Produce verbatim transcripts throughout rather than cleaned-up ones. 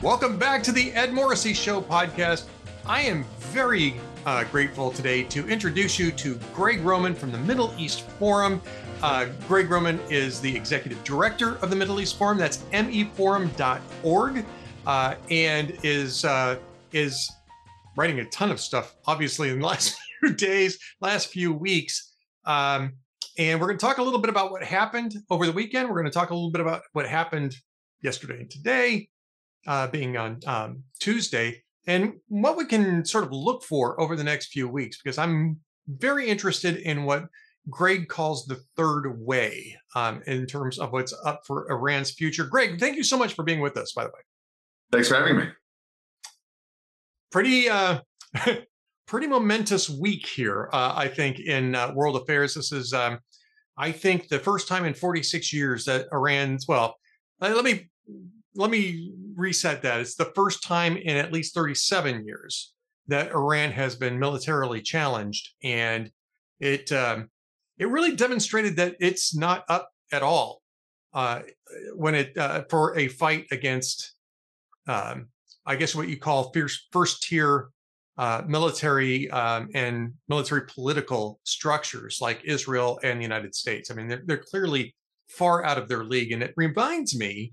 Welcome back to the Ed Morrissey Show podcast. I am very uh, grateful today to introduce you to Greg Roman from the Middle East Forum. Uh, Greg Roman is the executive director of the Middle East Forum. That's M E forum dot org, uh, and is uh, is writing a ton of stuff, obviously, in the last few days, last few weeks. Um, and we're going to talk a little bit about what happened over the weekend. We're going to talk a little bit about what happened yesterday and today, uh, being on um, Tuesday, and what we can sort of look for over the next few weeks, because I'm very interested in what Greg calls the third way um, in terms of what's up for Iran's future. Greg, thank you so much for being with us, by the way. Thanks for having me. Pretty, uh, pretty momentous week here, uh, I think, in uh, world affairs. This is, um, I think, the first time in forty-six years that Iran's, well, let me let me reset that. It's the first time in at least thirty-seven years that Iran has been militarily challenged, and it um, it really demonstrated that it's not up at all uh, when it uh, for a fight against, um, I guess, what you call first, first tier uh, military um, and military political structures like Israel and the United States. I mean, they're, they're clearly far out of their league, and it reminds me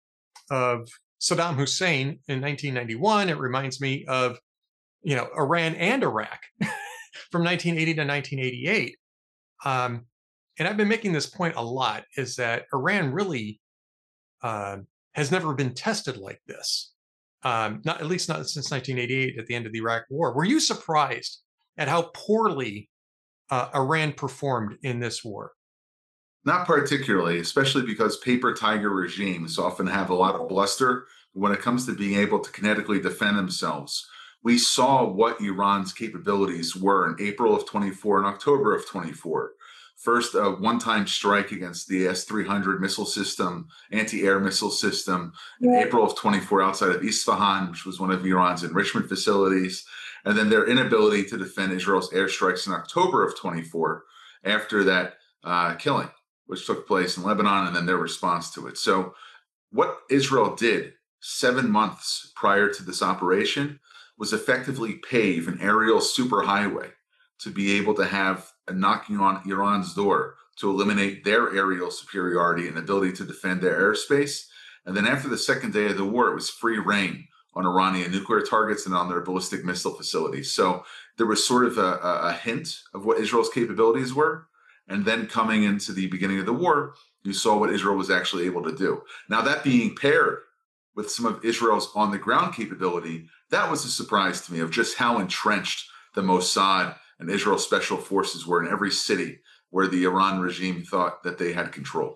of Saddam Hussein in nineteen ninety-one. It reminds me of, you know, Iran and Iraq from nineteen eighty to nineteen eighty-eight. Um, and I've been making this point a lot, is that Iran really uh, has never been tested like this. Um, not at least not since nineteen eighty-eight at the end of the Iraq War. Were you surprised at how poorly uh, Iran performed in this war? Not particularly, especially because paper tiger regimes often have a lot of bluster when it comes to being able to kinetically defend themselves. We saw what Iran's capabilities were in April of twenty-four and October of twenty-four. First, a one-time strike against the S three hundred missile system, anti-air missile system, in yeah. April of twenty-four outside of Isfahan, which was one of Iran's enrichment facilities. And then their inability to defend Israel's airstrikes in October of twenty-four after that uh, killing, which took place in Lebanon, and then their response to it. So what Israel did seven months prior to this operation was effectively pave an aerial superhighway to be able to have a knocking on Iran's door to eliminate their aerial superiority and ability to defend their airspace. And then after the second day of the war, it was free reign on Iranian nuclear targets and on their ballistic missile facilities. So there was sort of a, a hint of what Israel's capabilities were. And then coming into the beginning of the war, you saw what Israel was actually able to do. Now, that being paired with some of Israel's on-the-ground capability, that was a surprise to me of just how entrenched the Mossad and Israel's special forces were in every city where the Iran regime thought that they had control.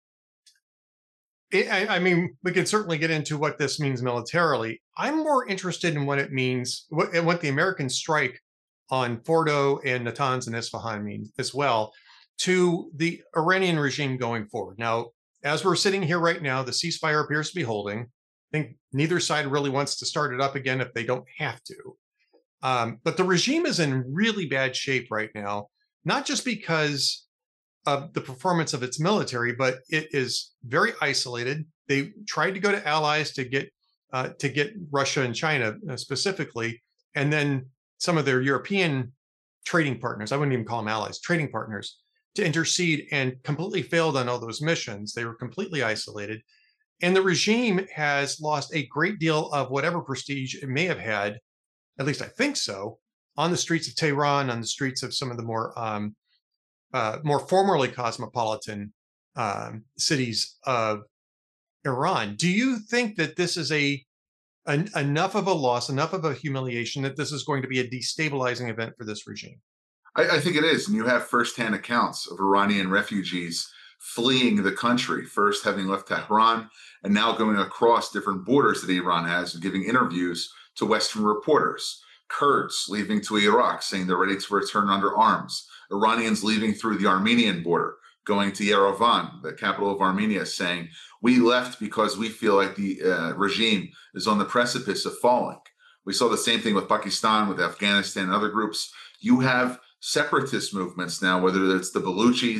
I, I mean, we can certainly get into what this means militarily. I'm more interested in what it means, what, what the American strike on Fordo and Natanz and Isfahan means as well to the Iranian regime going forward. Now, as we're sitting here right now, the ceasefire appears to be holding. I think neither side really wants to start it up again if they don't have to. Um, but the regime is in really bad shape right now, not just because of the performance of its military, but it is very isolated. They tried to go to allies to get uh, to get Russia and China uh, specifically, and then some of their European trading partners, I wouldn't even call them allies, trading partners, to intercede, and completely failed on all those missions. They were completely isolated. And the regime has lost a great deal of whatever prestige it may have had, at least I think so, on the streets of Tehran, on the streets of some of the more um, uh, more formerly cosmopolitan um, cities of Iran. Do you think that this is a an, enough of a loss, enough of a humiliation that this is going to be a destabilizing event for this regime? I, I think it is. And you have firsthand accounts of Iranian refugees fleeing the country, first having left Tehran and now going across different borders that Iran has and giving interviews to Western reporters. Kurds leaving to Iraq, saying they're ready to return under arms. Iranians leaving through the Armenian border, going to Yerevan, the capital of Armenia, saying, we left because we feel like the uh, regime is on the precipice of falling. We saw the same thing with Pakistan, with Afghanistan and other groups. You have separatist movements now, whether it's the Baluchis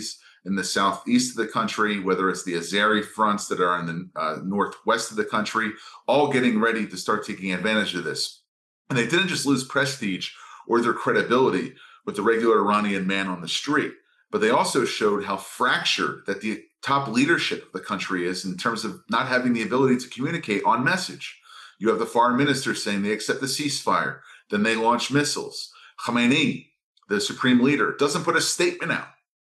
in the southeast of the country, whether it's the Azeri fronts that are in the uh, northwest of the country, all getting ready to start taking advantage of this. And they didn't just lose prestige or their credibility with the regular Iranian man on the street, but they also showed how fractured that the top leadership of the country is in terms of not having the ability to communicate on message. You have the foreign minister saying they accept the ceasefire, then they launch missiles. Khamenei, the supreme leader, doesn't put a statement out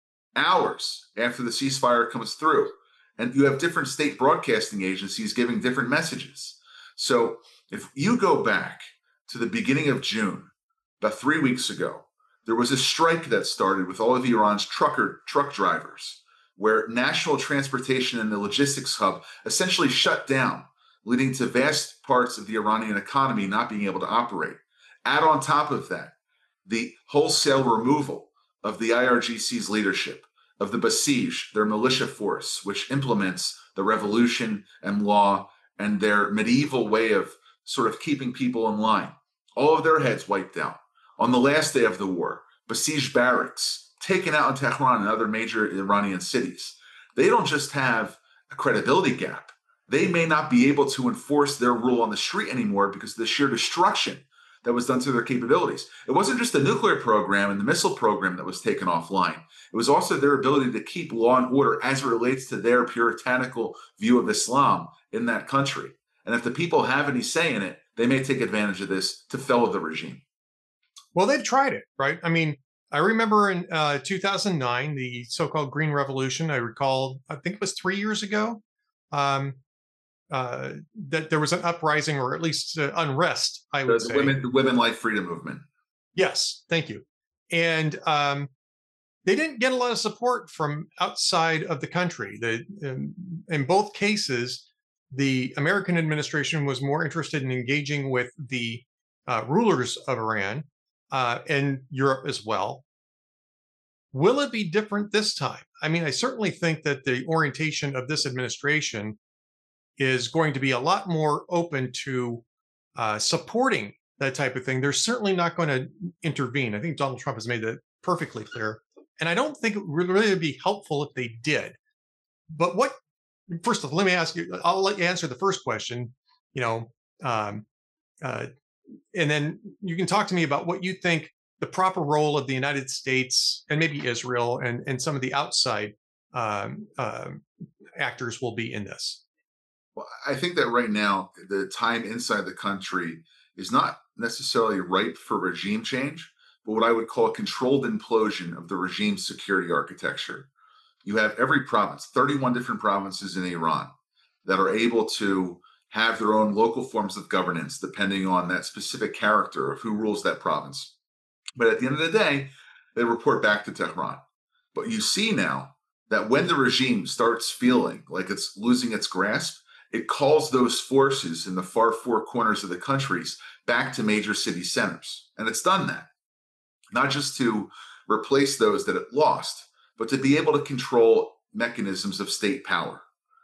hours after the ceasefire comes through. And you have different state broadcasting agencies giving different messages. So if you go back to the beginning of June, about three weeks ago, there was a strike that started with all of Iran's trucker truck drivers, where national transportation and the logistics hub essentially shut down, leading to vast parts of the Iranian economy not being able to operate. Add on top of that, the wholesale removal of the I R G C's leadership, of the Basij, their militia force, which implements the revolution and law and their medieval way of sort of keeping people in line. All of their heads wiped out. On the last day of the war, Basij barracks taken out in Tehran and other major Iranian cities. They don't just have a credibility gap. They may not be able to enforce their rule on the street anymore because of the sheer destruction that was done to their capabilities. It wasn't just the nuclear program and the missile program that was taken offline. It was also their ability to keep law and order as it relates to their puritanical view of Islam in that country. And if the people have any say in it, they may take advantage of this to fellow the regime. Well, they've tried it, right? I mean, I remember in uh, two thousand nine, the so-called Green Revolution. I recall, I think it was three years ago, um, uh, that there was an uprising or at least uh, unrest, I would the, say. The women, the women life freedom movement. Yes, thank you. And um, they didn't get a lot of support from outside of the country. The, in, in both cases, the American administration was more interested in engaging with the uh, rulers of Iran uh, and Europe as well. Will it be different this time? I mean, I certainly think that the orientation of this administration is going to be a lot more open to uh, supporting that type of thing. They're certainly not going to intervene. I think Donald Trump has made that perfectly clear. And I don't think it would really be helpful if they did. But what, first of all, let me ask you, I'll let you answer the first question, you know, um, uh, and then you can talk to me about what you think the proper role of the United States and maybe Israel and, and some of the outside um, uh, actors will be in this. Well, I think that right now, the time inside the country is not necessarily ripe for regime change, but what I would call a controlled implosion of the regime's security architecture. You have every province, thirty-one different provinces in Iran, that are able to have their own local forms of governance, depending on that specific character of who rules that province. But at the end of the day, they report back to Tehran. But you see now that when the regime starts feeling like it's losing its grasp, it calls those forces in the far four corners of the countries back to major city centers. And it's done that, not just to replace those that it lost, but to be able to control mechanisms of state power.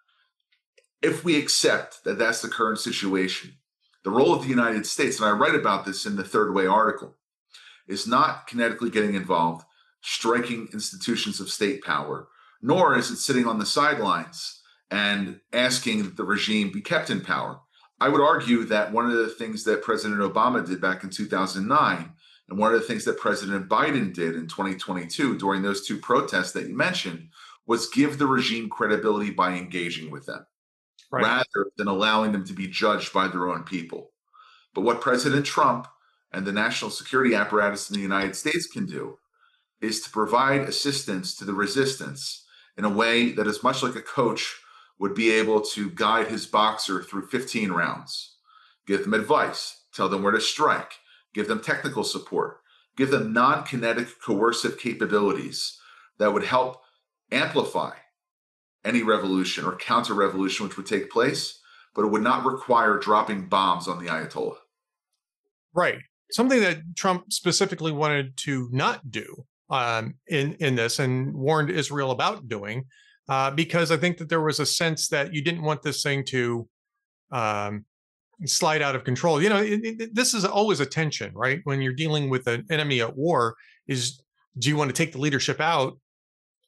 If we accept that that's the current situation, the role of the United States, and I write about this in the Third Way article, is not kinetically getting involved, striking institutions of state power, nor is it sitting on the sidelines and asking that the regime be kept in power. I would argue that one of the things that President Obama did back in two thousand nine, and one of the things that President Biden did in twenty twenty-two during those two protests that you mentioned, was give the regime credibility by engaging with them, right, rather than allowing them to be judged by their own people. But what President Trump and the national security apparatus in the United States can do is to provide assistance to the resistance in a way that is much like a coach would be able to guide his boxer through fifteen rounds, give them advice, tell them where to strike, give them technical support, give them non-kinetic coercive capabilities that would help amplify any revolution or counter-revolution which would take place, but it would not require dropping bombs on the Ayatollah. Right. Something that Trump specifically wanted to not do um, in, in this and warned Israel about doing, uh, because I think that there was a sense that you didn't want this thing to um, slide out of control. You know, it, it, this is always a tension, right? When you're dealing with an enemy at war, is do you want to take the leadership out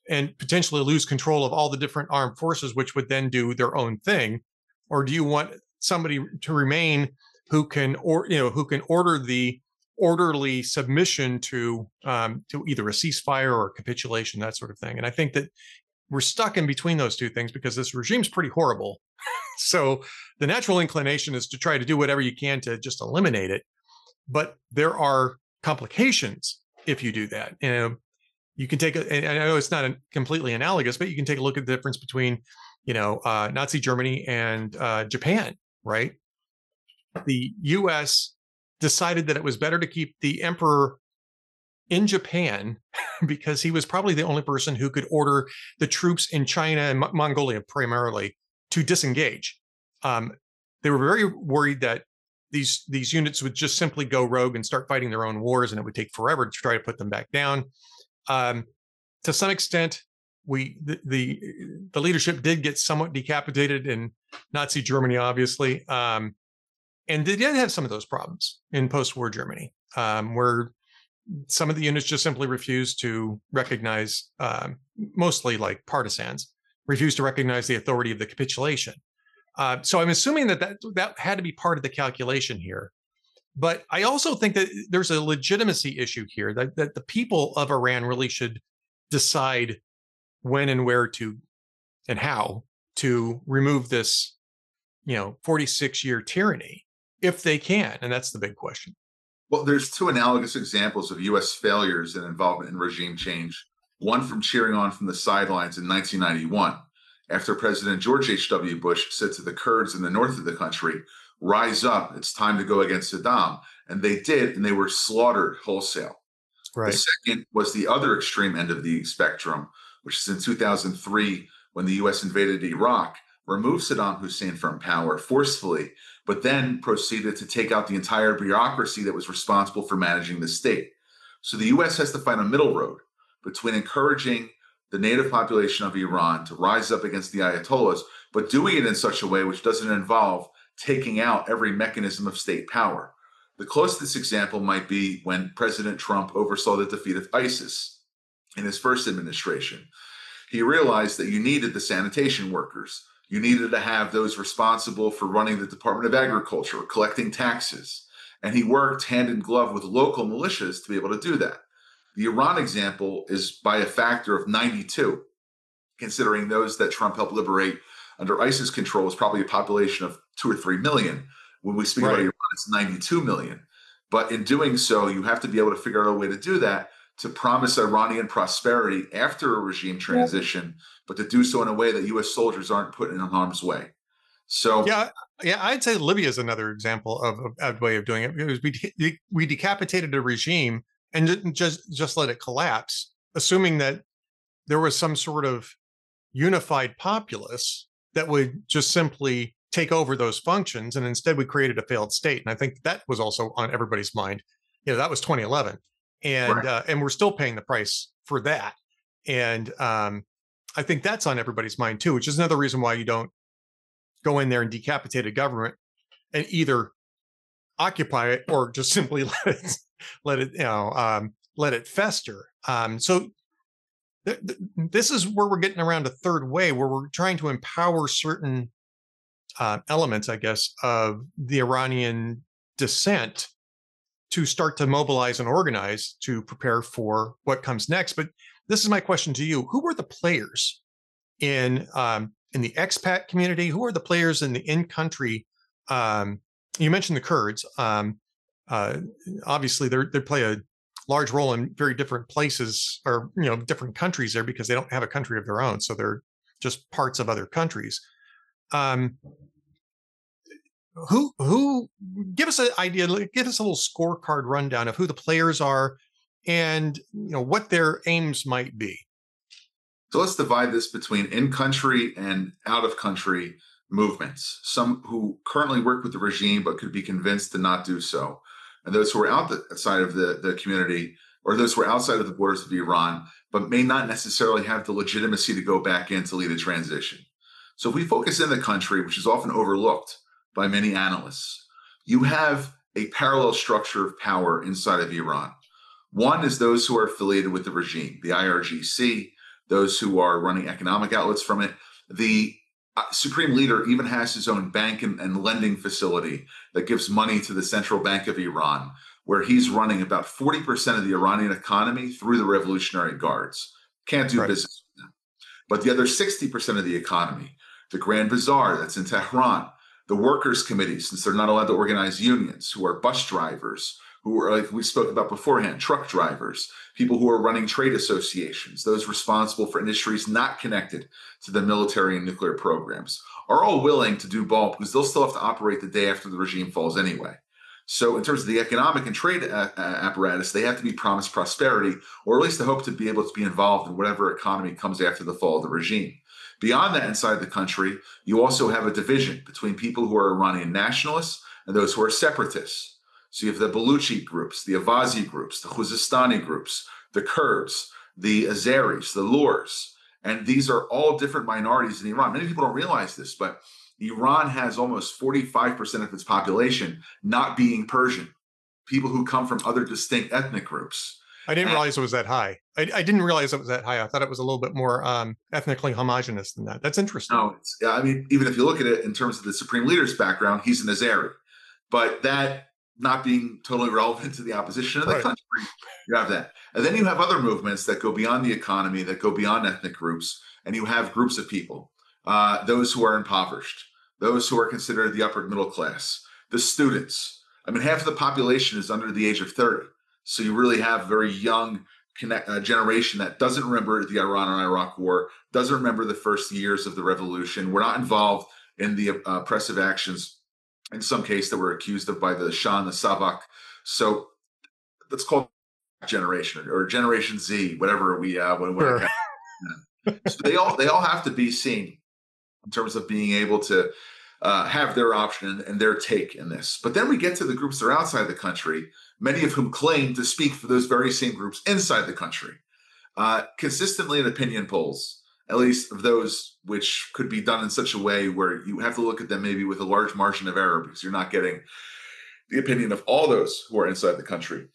and potentially lose control of all the different armed forces, which would then do their own thing? Or do you want somebody to remain who can, or you know, who can order the orderly submission to um, to either a ceasefire or a capitulation, that sort of thing? And I think that we're stuck in between those two things because this regime's pretty horrible. So the natural inclination is to try to do whatever you can to just eliminate it. But there are complications if you do that. You know, you can take a, and I know it's not a completely analogous, but you can take a look at the difference between, you know, uh, Nazi Germany and uh, Japan, right? The U S decided that it was better to keep the emperor in Japan because he was probably the only person who could order the troops in China and Mo- Mongolia primarily to disengage. Um, they were very worried that these these units would just simply go rogue and start fighting their own wars, and it would take forever to try to put them back down. Um, to some extent, we the, the the leadership did get somewhat decapitated in Nazi Germany, obviously, um, and they did have some of those problems in post-war Germany, um, where some of the units just simply refused to recognize, um, mostly like partisans, refused to recognize the authority of the capitulation. Uh, so I'm assuming that, that that had to be part of the calculation here. But I also think that there's a legitimacy issue here, that, that the people of Iran really should decide when and where to and how to remove this, you know, forty-six year tyranny, if they can. And that's the big question. Well, there's two analogous examples of U S failures and involvement in regime change. One from cheering on from the sidelines in nineteen ninety-one, after President George H W. Bush said to the Kurds in the north of the country, "Rise up, it's time to go against Saddam." And they did, and they were slaughtered wholesale. Right. The second was the other extreme end of the spectrum, which is in two thousand three, when the U S invaded Iraq, removed Saddam Hussein from power forcefully, but then proceeded to take out the entire bureaucracy that was responsible for managing the state. So the U S has to find a middle road between encouraging the native population of Iran to rise up against the Ayatollahs, but doing it in such a way which doesn't involve taking out every mechanism of state power. The closest example might be when President Trump oversaw the defeat of ISIS in his first administration. He realized that you needed the sanitation workers. You needed to have those responsible for running the Department of Agriculture, collecting taxes. And he worked hand in glove with local militias to be able to do that. The Iran example is by a factor of ninety-two, considering those that Trump helped liberate under ISIS control is probably a population of two or three million. When we speak right. about Iran, it's ninety-two million. But in doing so, you have to be able to figure out a way to do that, to promise Iranian prosperity after a regime transition, but to do so in a way that U S soldiers aren't put in harm's way. So yeah, yeah, I'd say Libya is another example of a way of doing it. Because we we decapitated a regime and didn't just just let it collapse, assuming that there was some sort of unified populace that would just simply take over those functions, and instead we created a failed state. And I think that was also on everybody's mind. You know, that was twenty eleven. And right. uh, and we're still paying the price for that. And um, I think that's on everybody's mind too, which is another reason why you don't go in there and decapitate a government and either occupy it or just simply let it let it you know um, let it fester. Um, so th- th- this is where we're getting around a third way, where we're trying to empower certain uh, elements, I guess, of the Iranian dissent to start to mobilize and organize to prepare for what comes next. But this is my question to you. Who are the players in um, in the expat community? Who are the players in the in-country? Um, you mentioned the Kurds. Um, uh, obviously, they they play a large role in very different places, or you know, different countries there, because they don't have a country of their own. So they're just parts of other countries. Um, Who who give us an idea, give us a little scorecard rundown of who the players are and you know what their aims might be. So let's divide this between in-country and out-of-country movements. Some who currently work with the regime but could be convinced to not do so, and those who are outside of the, the community, or those who are outside of the borders of Iran but may not necessarily have the legitimacy to go back in to lead a transition. So if we focus in the country, which is often overlooked by many analysts, you have a parallel structure of power inside of Iran. One is those who are affiliated with the regime, the I R G C, those who are running economic outlets from it. The uh, supreme leader even has his own bank and, and lending facility that gives money to the Central Bank of Iran, where he's running about forty percent of the Iranian economy through the Revolutionary Guards. Can't do Right. business with them. But the other sixty percent of the economy, the Grand Bazaar that's in Tehran, the workers' committee, since they're not allowed to organize unions, who are bus drivers, who are, like we spoke about beforehand, truck drivers, people who are running trade associations, those responsible for industries not connected to the military and nuclear programs, are all willing to do ball because they'll still have to operate the day after the regime falls anyway. So in terms of the economic and trade uh, apparatus, they have to be promised prosperity, or at least the hope to be able to be involved in whatever economy comes after the fall of the regime. Beyond that, inside the country, you also have a division between people who are Iranian nationalists and those who are separatists. So you have the Baluchi groups, the Avazi groups, the Khuzestani groups, the Kurds, the Azeris, the Lurs. And these are all different minorities in Iran. Many people don't realize this, but Iran has almost forty-five percent of its population not being Persian, people who come from other distinct ethnic groups. I didn't And, realize it was that high. I, I didn't realize it was that high. I thought it was a little bit more um, ethnically homogenous than that. That's interesting. no, it's, I mean, even if you look at it in terms of the supreme leader's background, he's an Azeri. But that not being totally relevant to the opposition of the Right. country, you have that. And then you have other movements that go beyond the economy, that go beyond ethnic groups, and you have groups of people, uh, those who are impoverished, those who are considered the upper middle class, the students. I mean, half of the population is under the age of thirty. So you really have a very young connect, uh, generation that doesn't remember the Iran and Iraq war, doesn't remember the first years of the revolution. We're not involved in the uh, oppressive actions, in some case, that were accused of by the Shah and the Savak. So let's call it generation or Generation Z, whatever we uh, when, when Sure. it comes. So they all they all have to be seen in terms of being able to uh, have their option and their take in this. But then we get to the groups that are outside the country, many of whom claim to speak for those very same groups inside the country. Uh, consistently in opinion polls, at least of those which could be done in such a way where you have to look at them maybe with a large margin of error because you're not getting the opinion of all those who are inside the country.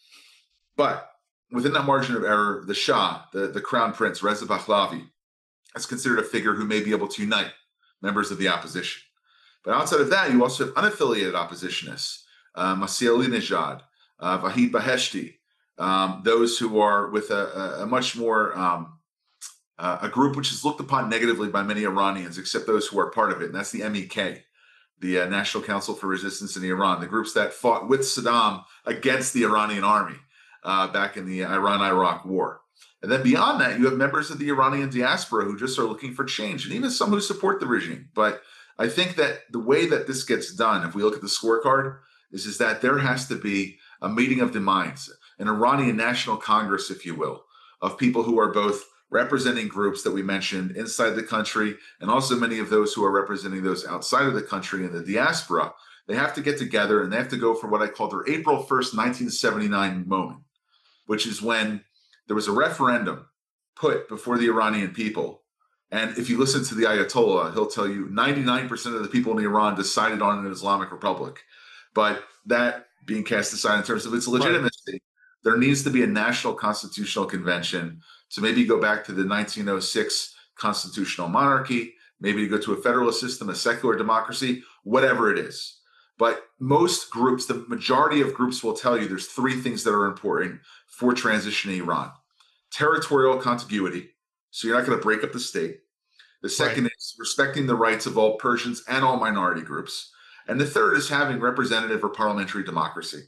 But within that margin of error, the Shah, the, the crown prince, Reza Pahlavi, is considered a figure who may be able to unite members of the opposition. But outside of that, you also have unaffiliated oppositionists, uh, Masih Alinejad, uh, Vahid Beheshti, um, those who are with a, a, a much more, um, uh, a group which is looked upon negatively by many Iranians, except those who are part of it, and that's the M E K, the uh, National Council for Resistance in Iran, the groups that fought with Saddam against the Iranian army uh, back in the Iran-Iraq war. And then beyond that, you have members of the Iranian diaspora who just are looking for change, and even some who support the regime. But I think that the way that this gets done, if we look at the scorecard, is, is that there has to be a meeting of the minds, an Iranian National Congress, if you will, of people who are both representing groups that we mentioned inside the country and also many of those who are representing those outside of the country in the diaspora. They have to get together and they have to go for what I call their April first, nineteen seventy-nine moment, which is when there was a referendum put before the Iranian people. And if you listen to the Ayatollah, he'll tell you ninety-nine percent of the people in Iran decided on an Islamic republic. But that being cast aside in terms of its legitimacy, right, there needs to be a national constitutional convention to maybe go back to the nineteen oh six constitutional monarchy, maybe to go to a federalist system, a secular democracy, whatever it is. But most groups, the majority of groups will tell you there's three things that are important for transition in Iran. Territorial contiguity, so you're not going to break up the state. The second right. is respecting the rights of all Persians and all minority groups. And the third is having representative or parliamentary democracy.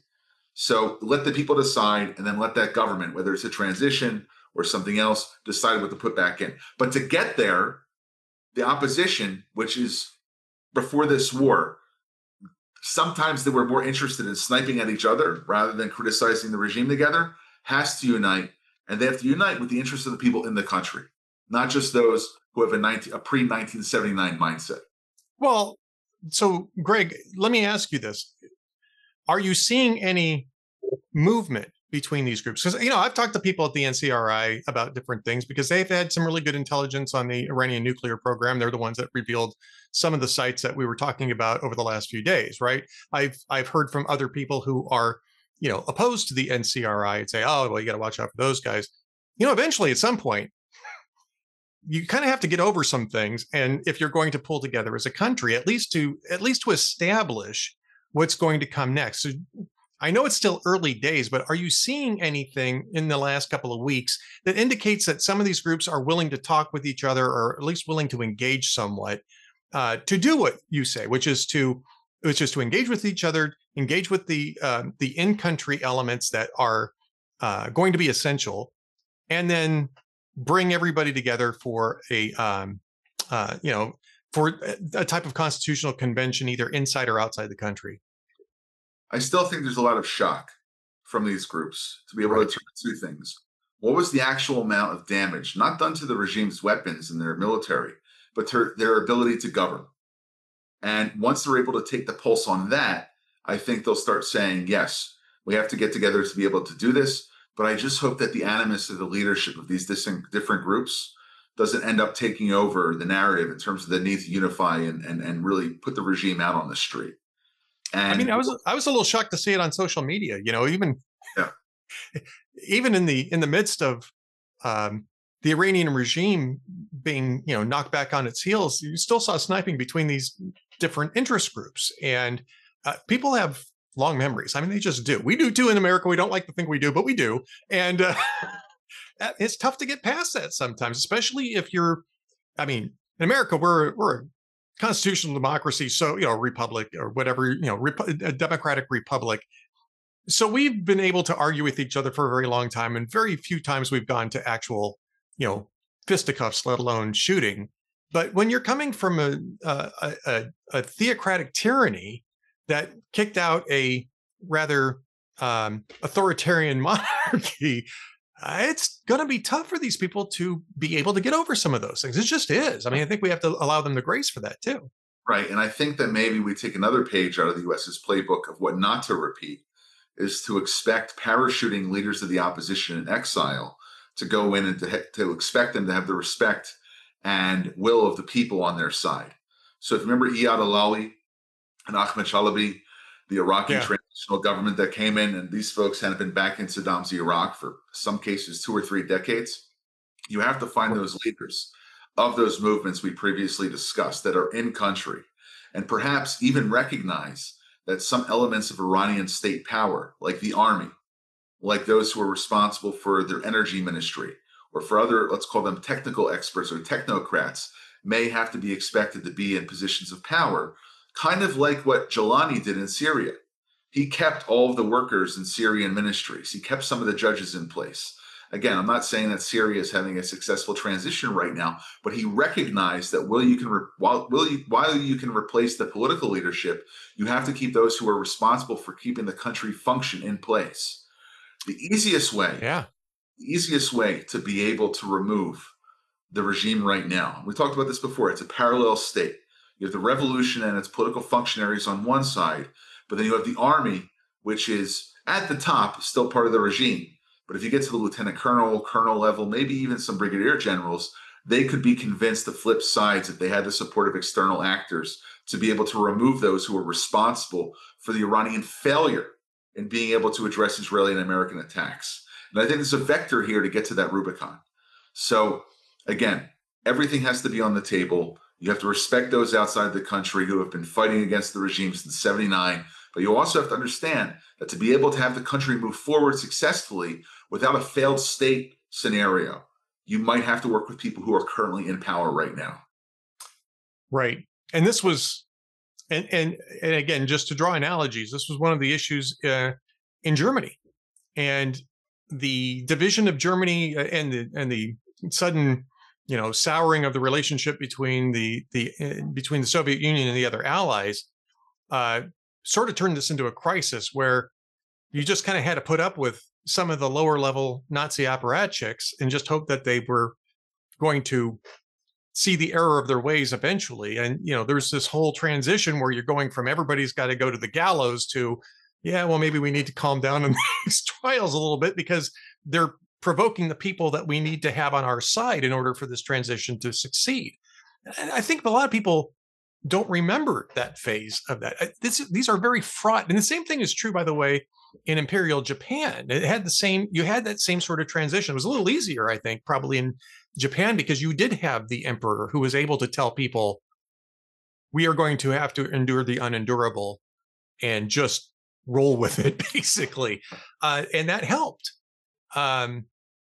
So let the people decide and then let that government, whether it's a transition or something else, decide what to put back in. But to get there, the opposition, which is before this war, sometimes they were more interested in sniping at each other rather than criticizing the regime together, has to unite. And they have to unite with the interests of the people in the country, not just those who have a, nineteen, a pre nineteen seventy-nine mindset. Well, so Greg, let me ask you this. Are you seeing any movement between these groups? Because, you know, I've talked to people at the N C R I about different things because they've had some really good intelligence on the Iranian nuclear program. They're the ones that revealed some of the sites that we were talking about over the last few days, right? I've I've heard from other people who are, you know, opposed to the N C R I and say, oh, well, you got to watch out for those guys. You know, eventually at some point, you kind of have to get over some things. And if you're going to pull together as a country, at least to at least to establish what's going to come next. So I know it's still early days, but are you seeing anything in the last couple of weeks that indicates that some of these groups are willing to talk with each other, or at least willing to engage somewhat uh, to do what you say, which is to which is to engage with each other, engage with the uh, the in-country elements that are uh, going to be essential, and then bring everybody together for a um, uh, you know for a type of constitutional convention, either inside or outside the country? I still think there's a lot of shock from these groups to be able Right. to turn two things. What was the actual amount of damage, not done to the regime's weapons and their military, but to their ability to govern? And once they're able to take the pulse on that, I think they'll start saying, yes, we have to get together to be able to do this. But I just hope that the animus of the leadership of these different, different groups doesn't end up taking over the narrative in terms of the need to unify and, and, and really put the regime out on the street. I mean, And I was I was a little shocked to see it on social media. You know, even yeah, even in the in the midst of um, the Iranian regime being, you know, knocked back on its heels, you still saw sniping between these different interest groups, and uh, people have long memories. I mean, they just do. We do too in America. We don't like to think we do, but we do, and uh, it's tough to get past that sometimes, especially if you're. I mean, in America, we're we're a constitutional democracy, so, you know, republic or whatever, you know, rep- a democratic republic. So we've been able to argue with each other for a very long time, and very few times we've gone to actual, you know, fisticuffs, let alone shooting. But when you're coming from a a, a, a theocratic tyranny that kicked out a rather um, authoritarian monarchy, uh, it's going to be tough for these people to be able to get over some of those things. It just is. I mean, I think we have to allow them the grace for that too. right. And I think that maybe we take another page out of the US's playbook of what not to repeat is to expect parachuting leaders of the opposition in exile to go in and to, to expect them to have the respect and will of the people on their side. So if you remember Iyad Alawi and Ahmed Chalabi, the Iraqi Yeah. transitional government that came in, and these folks had been back in Saddam's Iraq for some cases two or three decades. You have to find those leaders of those movements we previously discussed that are in country, and perhaps even recognize that some elements of Iranian state power, like the army, like those who are responsible for their energy ministry, or for other, let's call them technical experts or technocrats, may have to be expected to be in positions of power, kind of like what Jelani did in Syria. He kept all of the workers in Syrian ministries. He kept some of the judges in place. Again, I'm not saying that Syria is having a successful transition right now, but he recognized that while you can re- while, will you, while you can replace the political leadership, you have to keep those who are responsible for keeping the country function in place. The easiest way, Yeah. the easiest way to be able to remove the regime right now, we talked about this before, it's a parallel state. You have the revolution and its political functionaries on one side, but then you have the army, which is at the top, still part of the regime. But if you get to the lieutenant colonel, colonel level, maybe even some brigadier generals, they could be convinced to flip sides if they had the support of external actors to be able to remove those who are responsible for the Iranian failure in being able to address Israeli and American attacks. And I think there's a vector here to get to that Rubicon. So again, everything has to be on the table. You have to respect those outside the country who have been fighting against the regime since seventy-nine. But you also have to understand that to be able to have the country move forward successfully without a failed state scenario, you might have to work with people who are currently in power right now. Right. And this was, and and, and again, just to draw analogies, this was one of the issues uh, in Germany, and the division of Germany, uh, and the and the sudden, you know, souring of the relationship between the the uh, between the Soviet Union and the other allies, uh, sort of turned this into a crisis where you just kind of had to put up with some of the lower level Nazi apparatchiks and just hope that they were going to see the error of their ways eventually. And, you know, there's this whole transition where you're going from everybody's got to go to the gallows to, yeah, well, maybe we need to calm down on these trials a little bit because they're provoking the people that we need to have on our side in order for this transition to succeed. And I think a lot of people don't remember that phase of that. This, these are very fraught. And the same thing is true, by the way, in Imperial Japan. It had the same, you had that same sort of transition. It was a little easier, I think, probably in Japan, because you did have the emperor who was able to tell people, we are going to have to endure the unendurable and just roll with it, basically. Uh, and that helped. Um,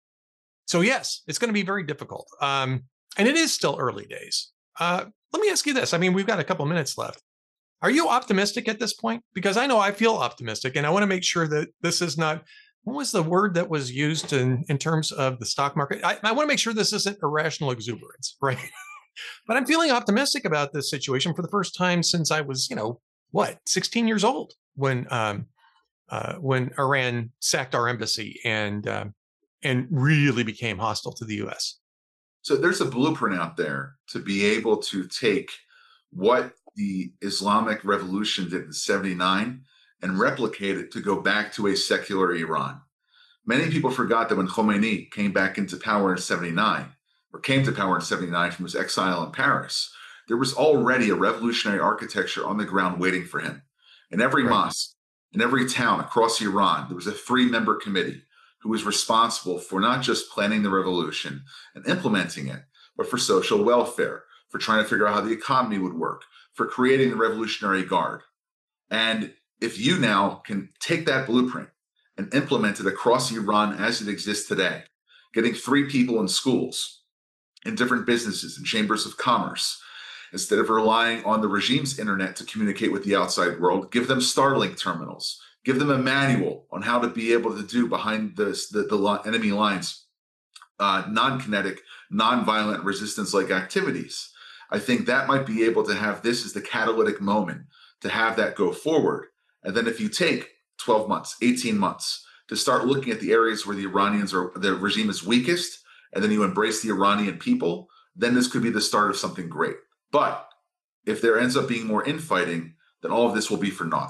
so yes, it's going to be very difficult. Um, and it is still early days. Uh, let me ask you this. I mean, we've got a couple minutes left. Are you optimistic at this point? Because I know I feel optimistic, and I want to make sure that this is not, what was the word that was used in, in terms of the stock market? I, I want to make sure this isn't irrational exuberance, right? But I'm feeling optimistic about this situation for the first time since I was, you know, what, sixteen years old when um, uh, when Iran sacked our embassy and uh, and really became hostile to the U S. So there's a blueprint out there to be able to take what the Islamic Revolution did in seventy-nine and replicate it to go back to a secular Iran. Many people forgot that when Khomeini came back into power in seventy-nine, or came to power in seventy-nine from his exile in Paris, there was already a revolutionary architecture on the ground waiting for him. In every Right. mosque, in every town across Iran, there was a three-member committee who was responsible for not just planning the revolution and implementing it, but for social welfare, for trying to figure out how the economy would work, for creating the Revolutionary Guard. And if you now can take that blueprint and implement it across Iran as it exists today, getting three people in schools, in different businesses and chambers of commerce, instead of relying on the regime's internet to communicate with the outside world, give them Starlink terminals, give them a manual on how to be able to do behind the, the, the enemy lines, uh, non-kinetic, non-violent resistance-like activities. I think that might be able to have this as the catalytic moment to have that go forward. And then if you take twelve months, eighteen months to start looking at the areas where the Iranians are, the regime is weakest, and then you embrace the Iranian people, then this could be the start of something great. But if there ends up being more infighting, then all of this will be for naught.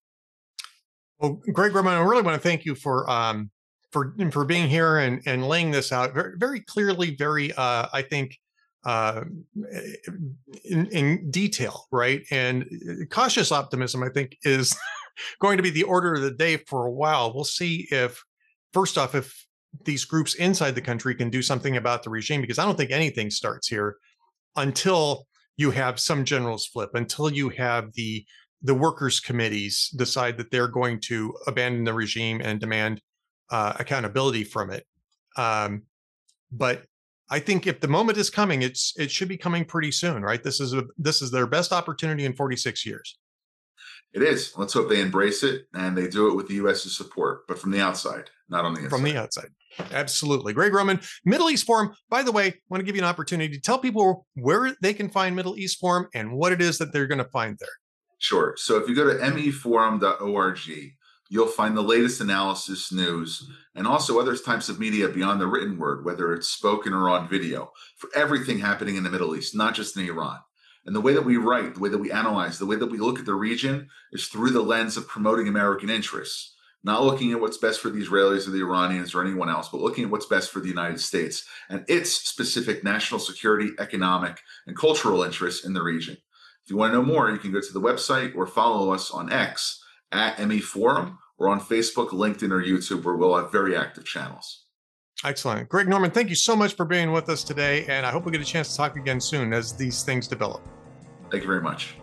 Well, Greg Roman, I really want to thank you for um, for for being here and and laying this out very, very clearly, very uh, I think uh, in, in detail, right? And cautious optimism, I think, is going to be the order of the day for a while. We'll see if, first off, if these groups inside the country can do something about the regime, because I don't think anything starts here until you have some generals flip, until you have the the workers' committees decide that they're going to abandon the regime and demand uh, accountability from it. Um, but I think if the moment is coming, it's it should be coming pretty soon, right? This is a this is their best opportunity in forty-six years. It is. Let's hope they embrace it and they do it with the US's support, but from the outside, not on the inside. From the outside. Absolutely. Greg Roman, Middle East Forum. By the way, I want to give you an opportunity to tell people where they can find Middle East Forum and what it is that they're going to find there. Sure. So if you go to m e forum dot org, you'll find the latest analysis, news, and also other types of media beyond the written word, whether it's spoken or on video, for everything happening in the Middle East, not just in Iran. And the way that we write, the way that we analyze, the way that we look at the region is through the lens of promoting American interests, not looking at what's best for the Israelis or the Iranians or anyone else, but looking at what's best for the United States and its specific national security, economic, and cultural interests in the region. If you want to know more, you can go to the website or follow us on X at M E Forum or on Facebook, LinkedIn, or YouTube, where we'll have very active channels. Excellent. Greg Norman, thank you so much for being with us today, and I hope we get a chance to talk again soon as these things develop. Thank you very much.